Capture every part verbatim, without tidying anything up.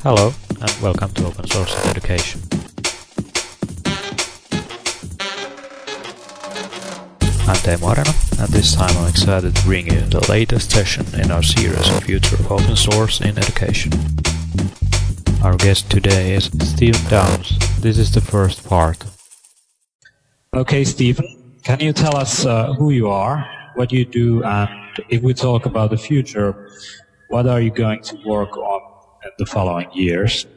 Hello and welcome to Open Source in Education. I'm Teemu Arena, and this time I'm excited to bring you the latest session in our series of Future of Open Source in Education. Our guest today is Stephen Downes. This is the first part. Okay, Stephen, can you tell us uh, who you are, what you do, and if we talk about the future, what are you going to work on in the following years?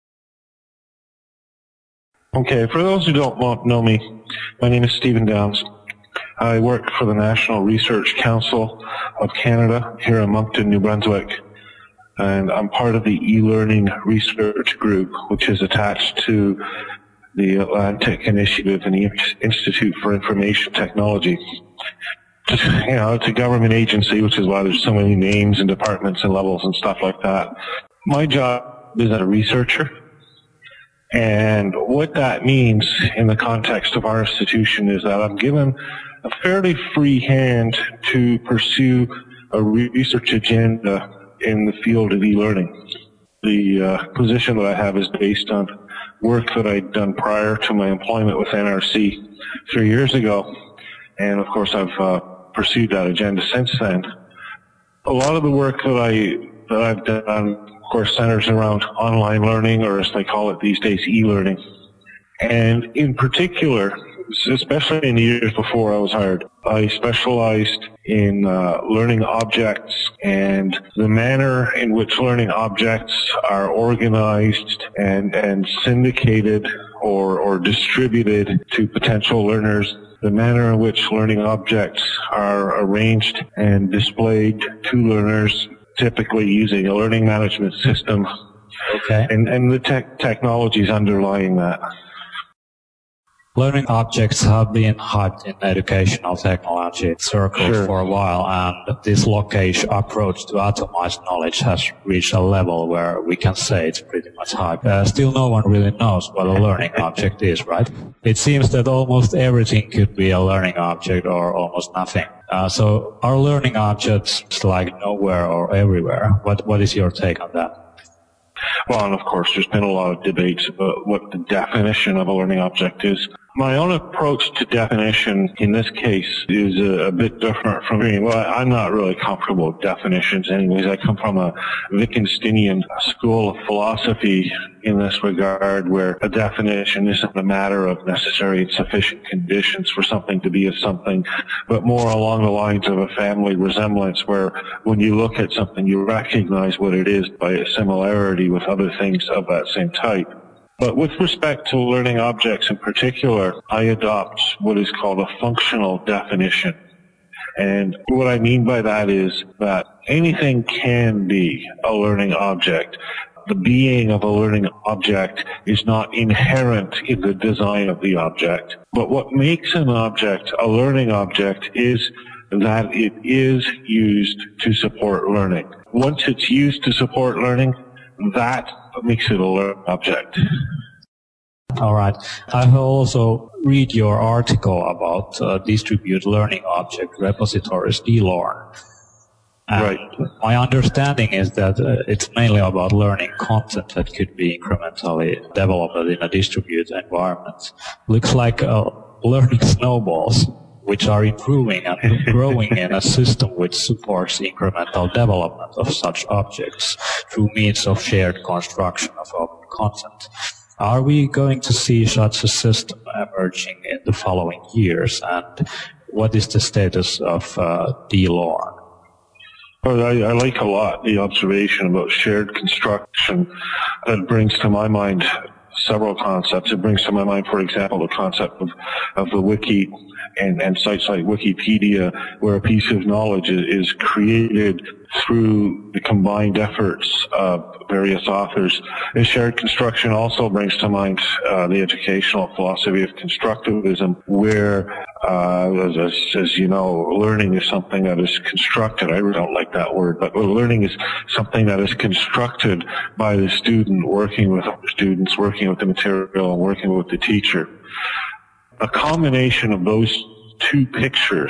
Okay, for those who don't know me, my name is Stephen Downes. I work for the National Research Council of Canada here in Moncton, New Brunswick, and I'm part of the e-learning research group, which is attached to the Atlantic Initiative and the Institute for Information Technology. Just, you know, it's a government agency, which is why there's so many names and departments and levels and stuff like that. My job is as a researcher, and what that means in the context of our institution is that I'm given a fairly free hand to pursue a research agenda in the field of e-learning. The uh, position that I have is based on work that I'd done prior to my employment with N R C three years ago, and of course I've uh, pursued that agenda since then. A lot of the work that I that I've done, of course, centers around online learning, or as they call it these days, e-learning. And in particular, especially in the years before I was hired, I specialized in uh, learning objects and the manner in which learning objects are organized and, and syndicated or, or distributed to potential learners, the manner in which learning objects are arranged and displayed to learners, typically using a learning management system, okay, and, and the tech technologies underlying that. Learning objects have been hyped in educational technology circles Sure. for a while, and this Locke-ish approach to atomized knowledge has reached a level where we can say it's pretty much hyped. Uh, still no one really knows what a learning object is, right? It seems that almost everything could be a learning object or almost nothing. Uh, so are learning objects like nowhere or everywhere? What What is your take on that? Well, and of course, there's been a lot of debates about what the definition of a learning object is. My own approach to definition in this case is a, a bit different from me. Well, I'm not really comfortable with definitions anyways. I come from a Wittgensteinian school of philosophy in this regard, where a definition isn't a matter of necessary and sufficient conditions for something to be a something, but more along the lines of a family resemblance, where when you look at something, you recognize what it is by a similarity with other things of that same type. But with respect to learning objects in particular, I adopt what is called a functional definition. And what I mean by that is that anything can be a learning object. The being of a learning object is not inherent in the design of the object. But what makes an object a learning object is that it is used to support learning. Once it's used to support learning, that makes it a learning object. All right. I have also read your article about uh, distributed learning object repositories, D L O R N. And right. My understanding is that uh, it's mainly about learning content that could be incrementally developed in a distributed environment. Looks like uh, learning snowballs, which are improving and growing in a system which supports incremental development of such objects through means of shared construction of open content. Are we going to see such a system emerging in the following years, and what is the status of uh, D L O R N? Well, I, I like a lot the observation about shared construction. That brings to my mind several concepts. It brings to my mind, for example, the concept of, of the wiki and, and sites like Wikipedia, where a piece of knowledge is, is created through the combined efforts of various authors. And shared construction also brings to mind uh, the educational philosophy of constructivism, where, uh, as, as you know, learning is something that is constructed. I really don't like that word, but learning is something that is constructed by the student working with other students, working with the material, and working with the teacher. A combination of those two pictures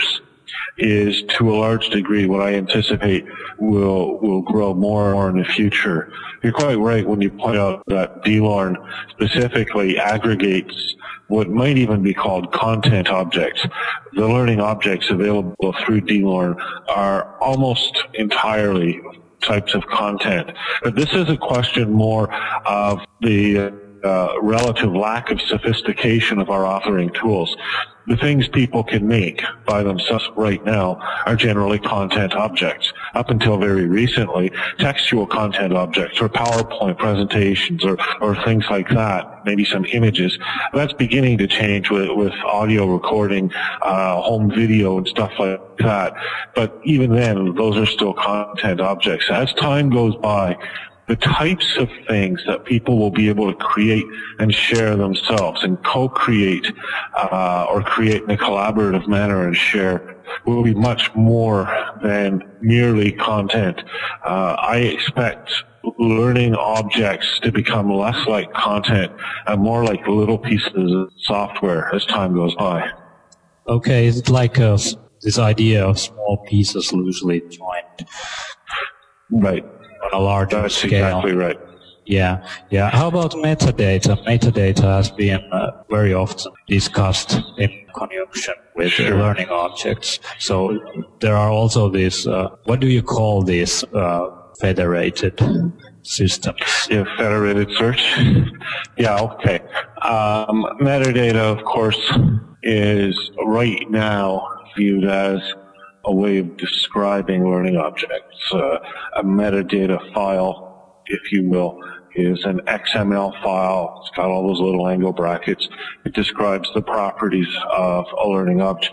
is to a large degree what I anticipate will will grow more and more in the future. You're quite right when you point out that D LEARN specifically aggregates what might even be called content objects. The learning objects available through D LEARN are almost entirely types of content. But this is a question more of the uh, relative lack of sophistication of our authoring tools. The things people can make by themselves right now are generally content objects. Up until very recently, textual content objects or PowerPoint presentations or, or things like that, maybe some images. That's beginning to change with, with audio recording, uh, home video and stuff like that. But even then, those are still content objects. As time goes by, the types of things that people will be able to create and share themselves and co-create uh, or create in a collaborative manner and share will be much more than merely content. Uh, I expect learning objects to become less like content and more like little pieces of software as time goes by. Okay, is it like uh, this idea of small pieces loosely joined? Right. On a larger That's scale. Exactly right. Yeah, yeah. How about metadata? Metadata has been uh, very often discussed in conjunction with Sure. learning objects. So there are also these, uh, what do you call these uh, federated systems? Yeah, federated search. Yeah, okay. Um, metadata, of course, is right now viewed as a way of describing learning objects. Uh, a metadata file, if you will, is an X M L file. It's got all those little angle brackets. It describes the properties of a learning object.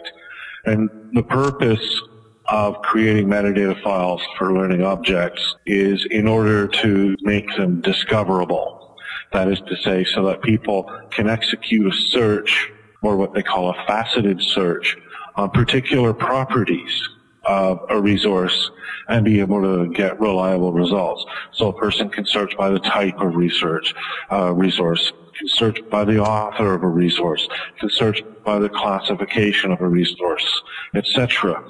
And the purpose of creating metadata files for learning objects is in order to make them discoverable. That is to say, so that people can execute a search, or what they call a faceted search, on particular properties of a resource and be able to get reliable results. So a person can search by the type of research uh, resource, can search by the author of a resource, can search by the classification of a resource, et cetera.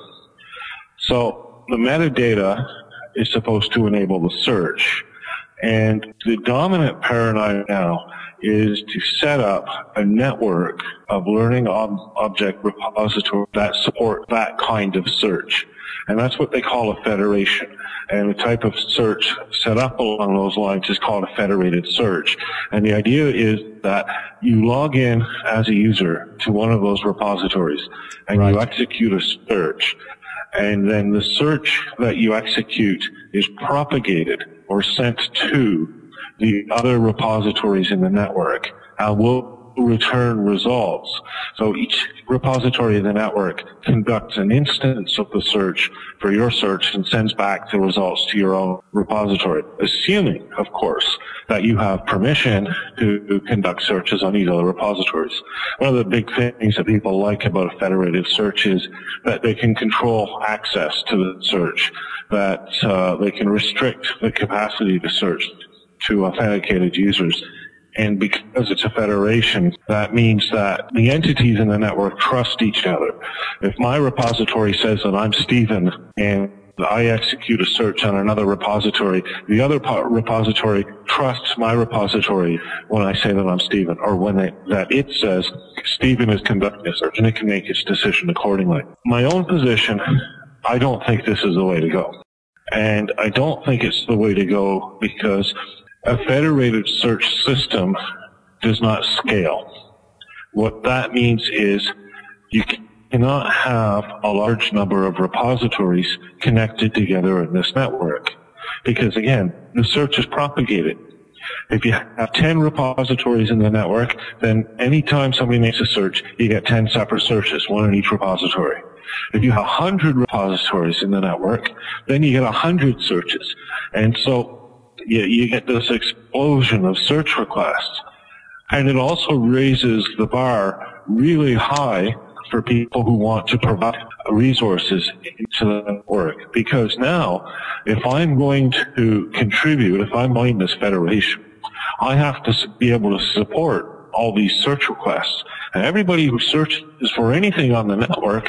So the metadata is supposed to enable the search. And the dominant paradigm now is to set up a network of learning ob- object repositories that support that kind of search. And that's what they call a federation. And the type of search set up along those lines is called a federated search. And the idea is that you log in as a user to one of those repositories and Right. you execute a search. And then the search that you execute is propagated or sent to the other repositories in the network and will return results. So each repository in the network conducts an instance of the search for your search and sends back the results to your own repository, assuming, of course, that you have permission to conduct searches on these other repositories. One of the big things that people like about a federated search is that they can control access to the search, that uh, they can restrict the capacity to search to authenticated users. And because it's a federation, that means that the entities in the network trust each other. If my repository says that I'm Stephen and I execute a search on another repository, the other po- repository trusts my repository when I say that I'm Stephen, or when they, that it says Stephen is conducting a search, and it can make its decision accordingly. My own position, I don't think this is the way to go. And I don't think it's the way to go because a federated search system does not scale. What that means is you cannot have a large number of repositories connected together in this network because, again, the search is propagated. If you have ten repositories in the network, then anytime somebody makes a search, you get ten separate searches, one in each repository. If you have one hundred repositories in the network, then you get one hundred searches. And so you, you get this explosion of search requests. And it also raises the bar really high for people who want to provide resources into the network. Because now, if I'm going to contribute, if I'm running this federation, I have to be able to support all these search requests. And everybody who searches for anything on the network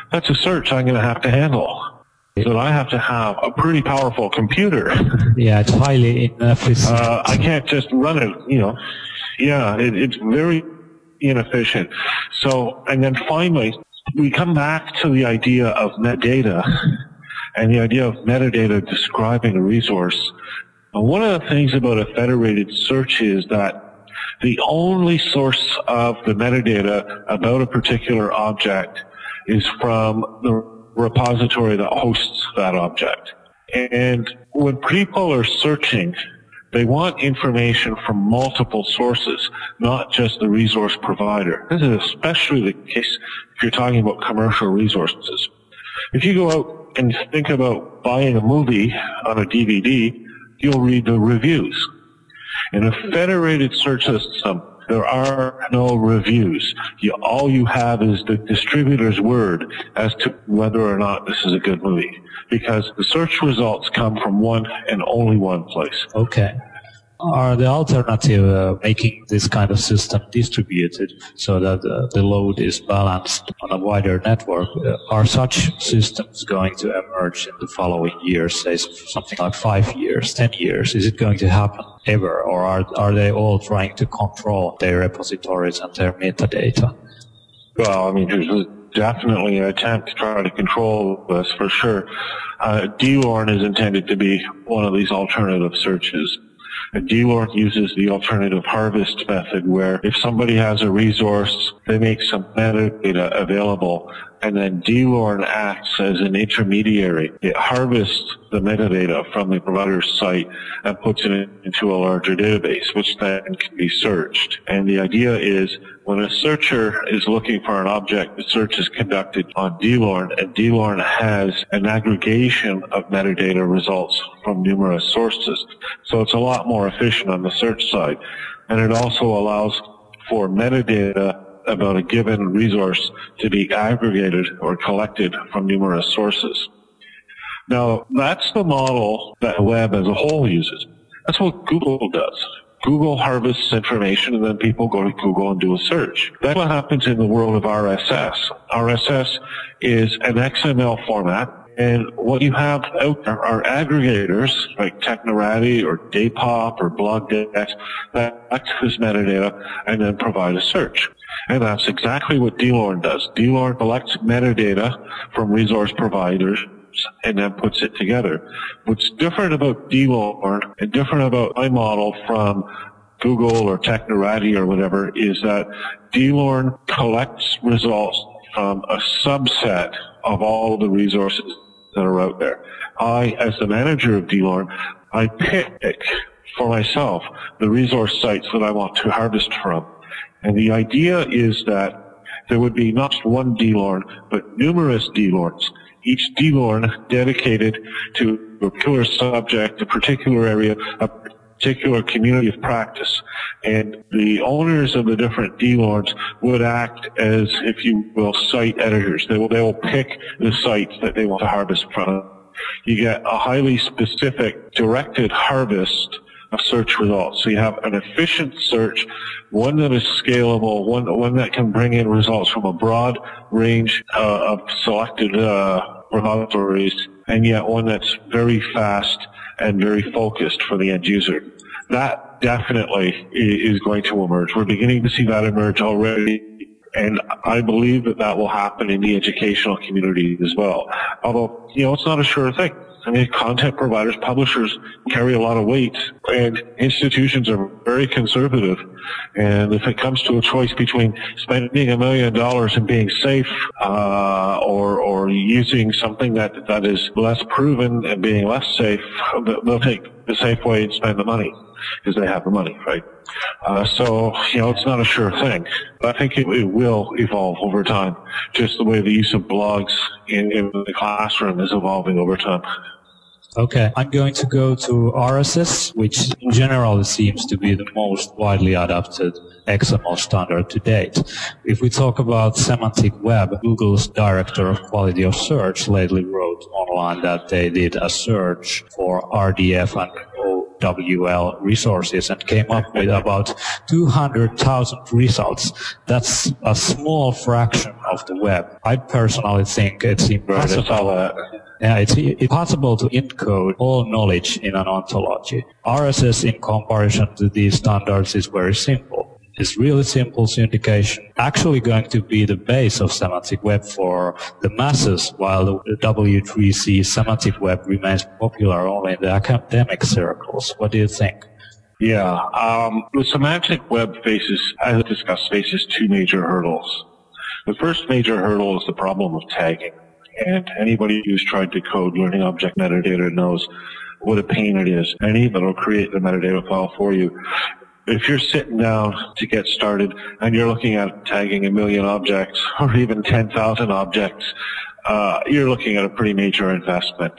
that's a search I'm going to have to handle. So I have to have a pretty powerful computer. Yeah, it's highly inefficient. Uh, I can't just run it, you know. Yeah, it, it's very inefficient. So, and then finally, we come back to the idea of metadata and the idea of metadata describing a resource. And one of the things about a federated search is that the only source of the metadata about a particular object is from the repository that hosts that object. And when people are searching, they want information from multiple sources, not just the resource provider. This is especially the case if you're talking about commercial resources. If you go out and think about buying a movie on a D V D, you'll read the reviews. In a federated search system, there are no reviews. You, all you have is the distributor's word as to whether or not this is a good movie, because the search results come from one and only one place. Okay. Are the alternative uh, making this kind of system distributed so that uh, the load is balanced on a wider network? Uh, are such systems going to emerge in the following years, say something like five years, ten years? Is it going to happen ever, or are, are they all trying to control their repositories and their metadata? Well, I mean, there's definitely an attempt to try to control this for sure. Uh, D LORN is intended to be one of these alternative searches. D LORN uses the alternative harvest method, where if somebody has a resource, they make some metadata available, and then D LORN acts as an intermediary. It harvests the metadata from the provider's site and puts it into a larger database, which then can be searched. And the idea is, when a searcher is looking for an object, the search is conducted on D LORN, and D LORN has an aggregation of metadata results from numerous sources. So it's a lot more efficient on the search side. And it also allows for metadata about a given resource to be aggregated or collected from numerous sources. Now, that's the model that the web as a whole uses. That's what Google does. Google harvests information, and then people go to Google and do a search. That's what happens in the world of R S S. R S S is an X M L format, and what you have out there are aggregators like Technorati or Daypop or BlogDex that collect this metadata and then provide a search. And that's exactly what D LORN does. D LORN collects metadata from resource providers and then puts it together. What's different about D LORN and different about my model from Google or Technorati or whatever is that D LORN collects results from a subset of all the resources that are out there. I, as the manager of D LORN, I pick for myself the resource sites that I want to harvest from. And the idea is that there would be not one D LORN, but numerous D LORNs, each D LORN dedicated to a particular subject, a particular area, a particular community of practice. And the owners of the different D LORNs would act as, if you will, site editors. They will, they will pick the sites that they want to harvest from. You get a highly specific directed harvest of search results. So you have an efficient search, one that is scalable, one, one that can bring in results from a broad range uh, of selected uh, repositories, and yet one that's very fast and very focused for the end user. That definitely is going to emerge. We're beginning to see that emerge already, and I believe that that will happen in the educational community as well. Although, you know, it's not a sure thing. I mean, content providers, publishers carry a lot of weight, and institutions are very conservative. And if it comes to a choice between spending a million dollars and being safe, uh, or, or using something that, that is less proven and being less safe, they'll take the safe way and spend the money, because they have the money, right? Uh, so, you know, it's not a sure thing. But I think it, it will evolve over time, just the way the use of blogs in, in the classroom is evolving over time. Okay, I'm going to go to R S S, which in general seems to be the most widely adopted X M L standard to date. If we talk about semantic web, Google's director of quality of search lately wrote online that they did a search for R D F and W L resources and came up with about two hundred thousand results. That's a small fraction of the web. I personally think it's impressive. Yeah, it's, it's possible to encode all knowledge in an ontology. R S S, in comparison to these standards, is very simple. It's really simple syndication, actually going to be the base of semantic web for the masses, while the W three C semantic web remains popular only in the academic circles. What do you think? Yeah, um, the semantic web faces, as discussed, faces two major hurdles. The first major hurdle is the problem of tagging. And anybody who's tried to code learning object metadata knows what a pain it is. And even will create the metadata file for you. If you're sitting down to get started and you're looking at tagging a million objects or even ten thousand objects, uh, you're looking at a pretty major investment.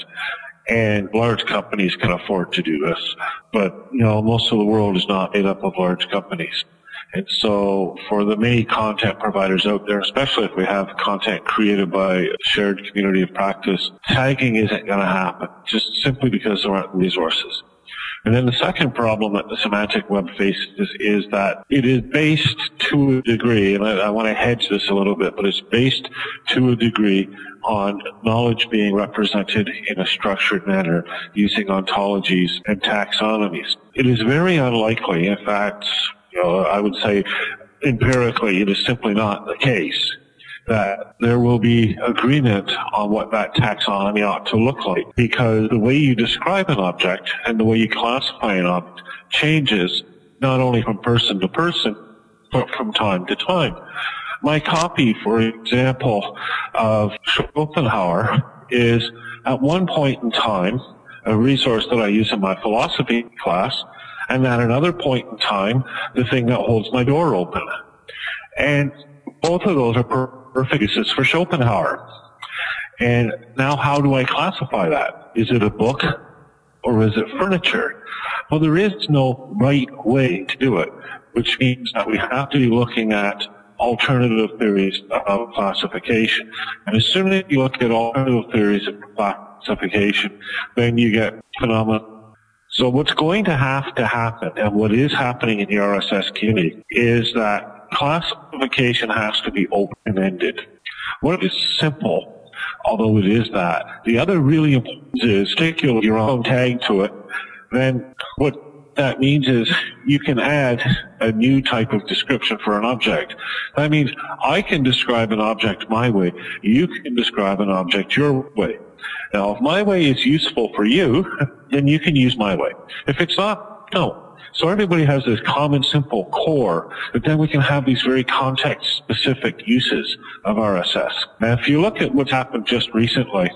And large companies can afford to do this. But, you know, most of the world is not made up of large companies. And so for the many content providers out there, especially if we have content created by a shared community of practice, tagging isn't going to happen just simply because there aren't resources. And then the second problem that the semantic web faces is that it is based to a degree, and I, I want to hedge this a little bit, but it's based to a degree on knowledge being represented in a structured manner using ontologies and taxonomies. It is very unlikely, in fact, you know, I would say empirically it is simply not the case that there will be agreement on what that taxonomy ought to look like, because the way you describe an object and the way you classify an object changes not only from person to person, but from time to time. My copy, for example, of Schopenhauer is at one point in time a resource that I use in my philosophy class, and at another point in time, the thing that holds my door open. And both of those are perfect uses for Schopenhauer. And now how do I classify that? Is it a book or is it furniture? Well, there is no right way to do it, which means that we have to be looking at alternative theories of classification. And as soon as you look at alternative theories of classification, then you get phenomena. So what's going to have to happen, and what is happening in the R S S community, is that classification has to be open-ended. What is simple, although it is that. The other really important is stick your own tag to it. Then what that means is you can add a new type of description for an object. That means I can describe an object my way. You can describe an object your way. Now, if my way is useful for you, then you can use my way. If it's not, no. So everybody has this common, simple core, but then we can have these very context-specific uses of R S S. Now, if you look at what's happened just recently,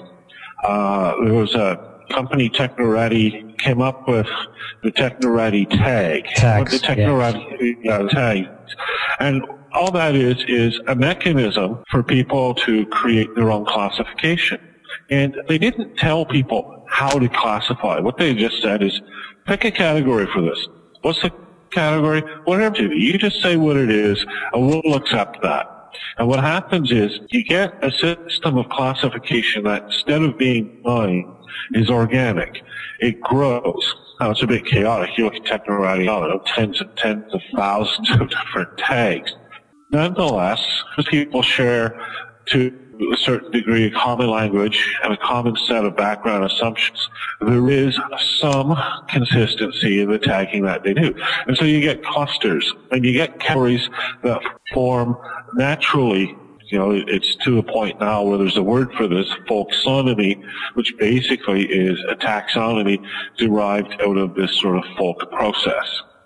uh, there was a company, Technorati, came up with the Technorati tag. Tags, the Technorati yeah. uh, tag. And all that is, is a mechanism for people to create their own classification. And they didn't tell people how to classify. What they just said is, pick a category for this. What's the category? Whatever it is. You just say what it is, and we'll accept that. And what happens is, you get a system of classification that, instead of being blind, is organic. It grows. Now, it's a bit chaotic. You look at Technorati, I don't know, tens and tens of thousands of different tags. Nonetheless, people share to a certain degree a common language and a common set of background assumptions, there is some consistency in the tagging that they do. And so you get clusters, and you get categories that form naturally. You know, it's to the point now where there's a word for this, folksonomy, which basically is a taxonomy derived out of this sort of folk process.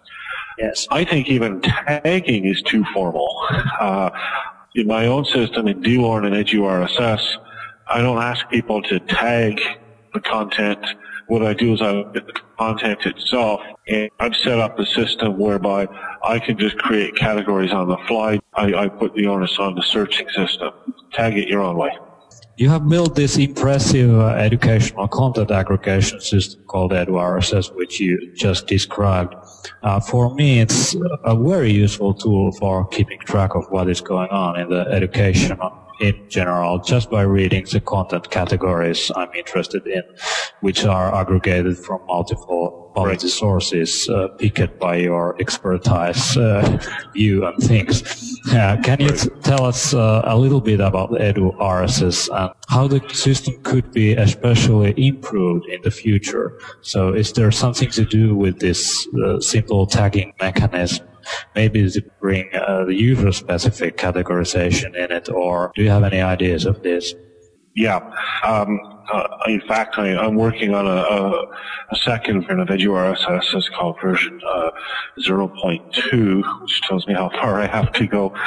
Yes. I think even tagging is too formal. Uh, In my own system, in D LORN and EduRSS, I don't ask people to tag the content. What I do is I look at the content itself, and I've set up a system whereby I can just create categories on the fly. I, I put the onus on the searching system. Tag it your own way. You have built this impressive uh, educational content aggregation system called EduRSS, which you just described. Uh, for me, it's a very useful tool for keeping track of what is going on in the education in general, just by reading the content categories I'm interested in, which are aggregated from multiple quality sources, uh, picked by your expertise, uh, view and things. Uh, can you t- tell us uh, a little bit about EduRSS and how the system could be especially improved in the future? So is there something to do with this uh, simple tagging mechanism? Maybe to bring uh, the user-specific categorization in it, or do you have any ideas of this? Yeah. Um, uh, in fact, I, I'm working on a, a, a second version of EduRSS. It's called version uh, zero point two, which tells me how far I have to go.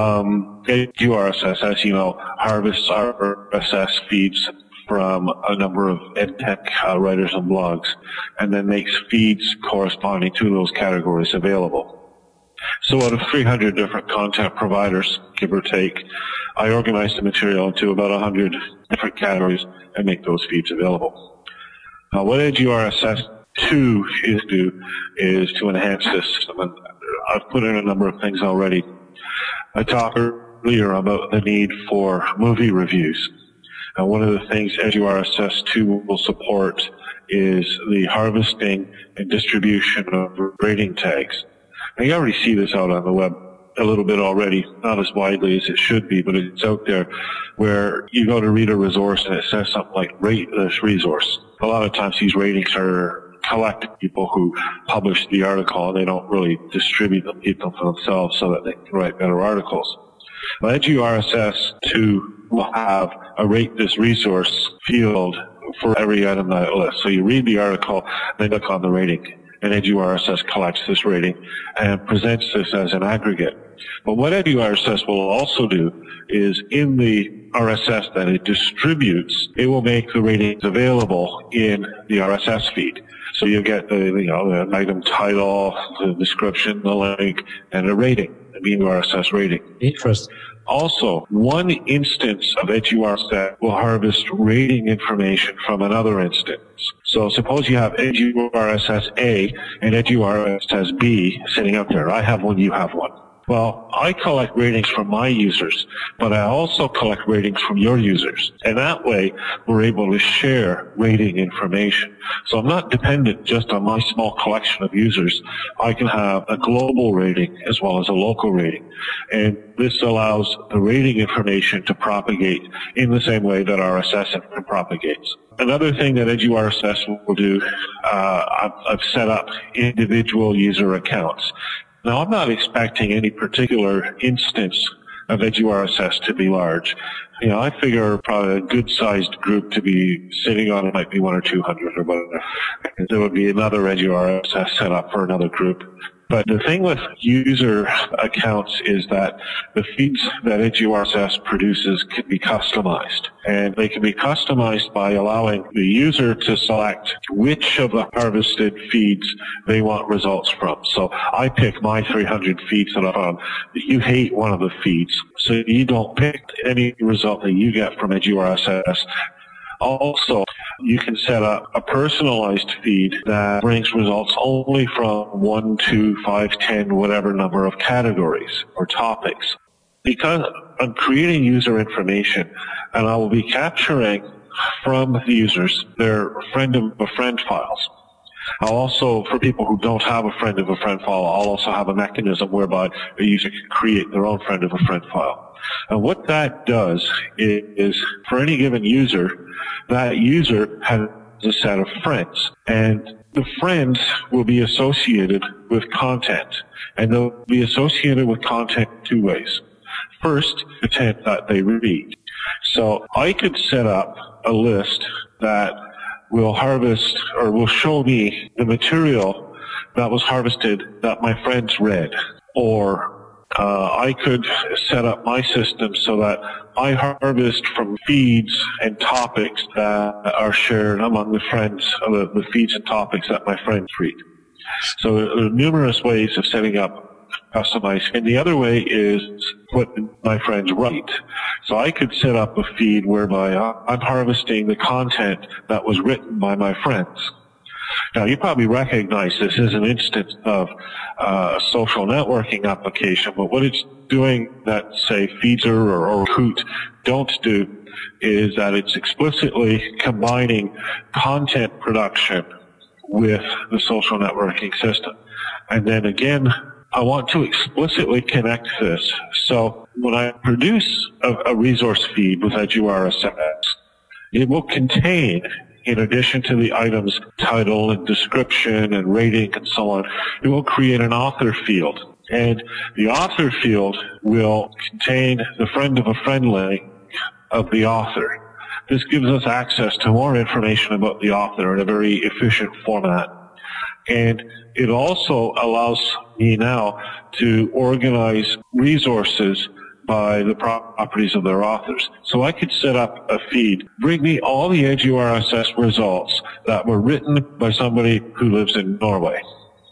Um, EduRSS, as you know, harvests R S S feeds from a number of edtech uh, writers and blogs, and then makes feeds corresponding to those categories available. So out of three hundred different content providers, give or take, I organize the material into about one hundred different categories and make those feeds available. Now, what EduRSS two is to is to enhance this system, and I've put in a number of things already. I talked earlier about the need for movie reviews. And one of the things EduRSS two will support is the harvesting and distribution of rating tags. Now, you already see this out on the web a little bit already, not as widely as it should be, but it's out there where you go to read a resource and it says something like rate this resource. A lot of times these ratings are collected people who publish the article and they don't really distribute them, keep them for themselves so that they can write better articles. Well, EduRSS two will have a rate this resource field for every item that it lists. So you read the article, then click on the rating, and EduRSS collects this rating and presents this as an aggregate. But what EduRSS will also do is in the R S S that it distributes, it will make the ratings available in the R S S feed. So you get the, you know, the item title, the description, the link, and a rating, the EduRSS rating. Interesting. Also, one instance of EduRSS will harvest rating information from another instance. So suppose you have EduRSS A and EduRSS B sitting up there. I have one, you have one. Well, I collect ratings from my users, but I also collect ratings from your users. And that way, we're able to share rating information. So I'm not dependent just on my small collection of users. I can have a global rating as well as a local rating. And this allows the rating information to propagate in the same way that R S S propagates. Another thing that EduRSS will do, uh, I've, I've set up individual user accounts. Now, I'm not expecting any particular instance of EduRSS to be large. You know, I figure probably a good-sized group to be sitting on it might be one or two hundred or whatever. There would be another EduRSS set up for another group. But the thing with user accounts is that the feeds that EduRSS produces can be customized. And they can be customized by allowing the user to select which of the harvested feeds they want results from. So I pick my three hundred feeds that I found. You hate one of the feeds, so you don't pick any result that you get from EduRSS. Also, you can set up a personalized feed that brings results only from one, two, five, ten, whatever number of categories or topics. Because I'm creating user information, and I will be capturing from the users their friend of a friend files. I'll also, for people who don't have a friend of a friend file, I'll also have a mechanism whereby a user can create their own friend of a friend file. And what that does is, for any given user, that user has a set of friends. And the friends will be associated with content. And they'll be associated with content two ways. First, the content that they read. So I could set up a list that will harvest or will show me the material that was harvested that my friends read. Or uh, I could set up my system so that I harvest from feeds and topics that are shared among the friends, uh, the, the feeds and topics that my friends read. So there are numerous ways of setting up customized. And the other way is what my friends write. So I could set up a feed whereby I'm harvesting the content that was written by my friends. Now, you probably recognize this as an instance of uh, a social networking application, but what it's doing that, say, Feedser or, or Kahoot don't do is that it's explicitly combining content production with the social networking system. And then again, I want to explicitly connect this. So when I produce a, a resource feed with EduRSS, it will contain, in addition to the item's title and description and rating and so on, it will create an author field. And the author field will contain the friend of a friend link of the author. This gives us access to more information about the author in a very efficient format. And it also allows me now to organize resources by the properties of their authors. So I could set up a feed, bring me all the EduRSS results that were written by somebody who lives in Norway.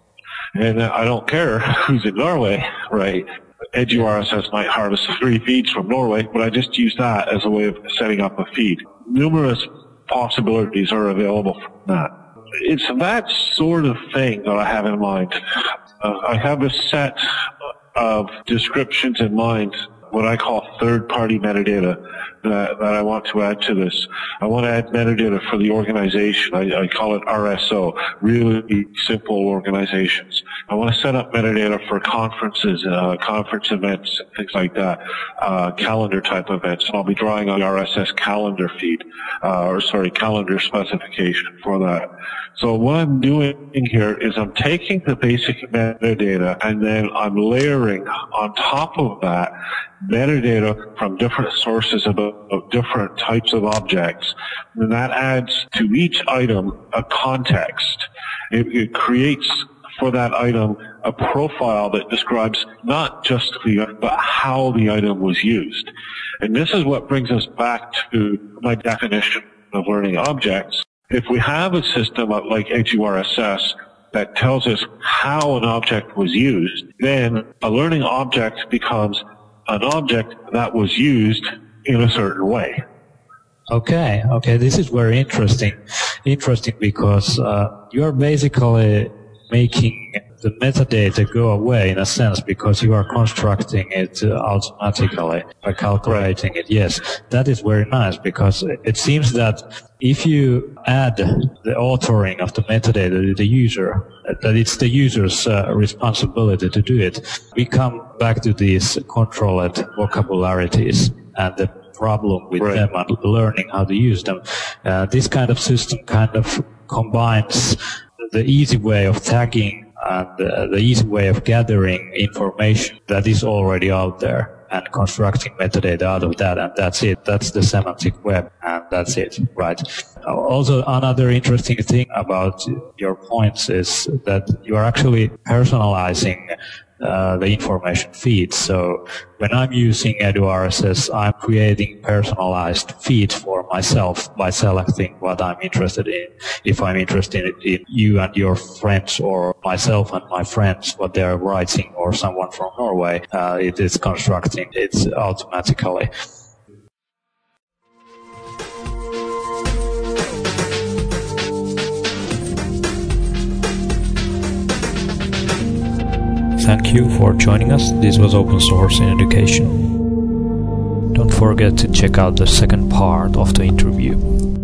And I don't care who's in Norway, right? EduRSS might harvest three feeds from Norway, but I just use that as a way of setting up a feed. Numerous possibilities are available from that. It's that sort of thing that I have in mind. Uh, I have a set of descriptions in mind, what I call third-party metadata that, that I want to add to this. I want to add metadata for the organization. I, I call it R S O, really simple organizations. I want to set up metadata for conferences, uh, conference events, and things like that, uh, calendar type events. And I'll be drawing on the R S S calendar feed, uh, or sorry, calendar specification for that. So what I'm doing here is I'm taking the basic metadata and then I'm layering on top of that metadata from different sources of, of different types of objects. And that adds to each item a context. It, it creates for that item a profile that describes not just the item, but how the item was used. And this is what brings us back to my definition of learning objects. If we have a system like EduRSS that tells us how an object was used, then a learning object becomes an object that was used in a certain way. Okay, okay, this is very interesting. Interesting because uh, you're basically making the metadata go away in a sense because you are constructing it uh, automatically by calculating it. Yes, that is very nice because it seems that if you add the authoring of the metadata to the user, that it's the user's uh, responsibility to do it, we come back to these controlled vocabularities and the problem with right. them and learning how to use them. Uh, this kind of system kind of combines the easy way of tagging and uh, the easy way of gathering information that is already out there and constructing metadata out of that, and that's it. That's the semantic web, and that's it, right? Also, another interesting thing about your points is that you are actually personalizing Uh, the information feed. So when I'm using EduRSS, I'm creating personalized feeds for myself by selecting what I'm interested in. If I'm interested in you and your friends, or myself and my friends, what they're writing, or someone from Norway, uh, it is constructing it automatically. Thank you for joining us. This was Open Source in Education. Don't forget to check out the second part of the interview.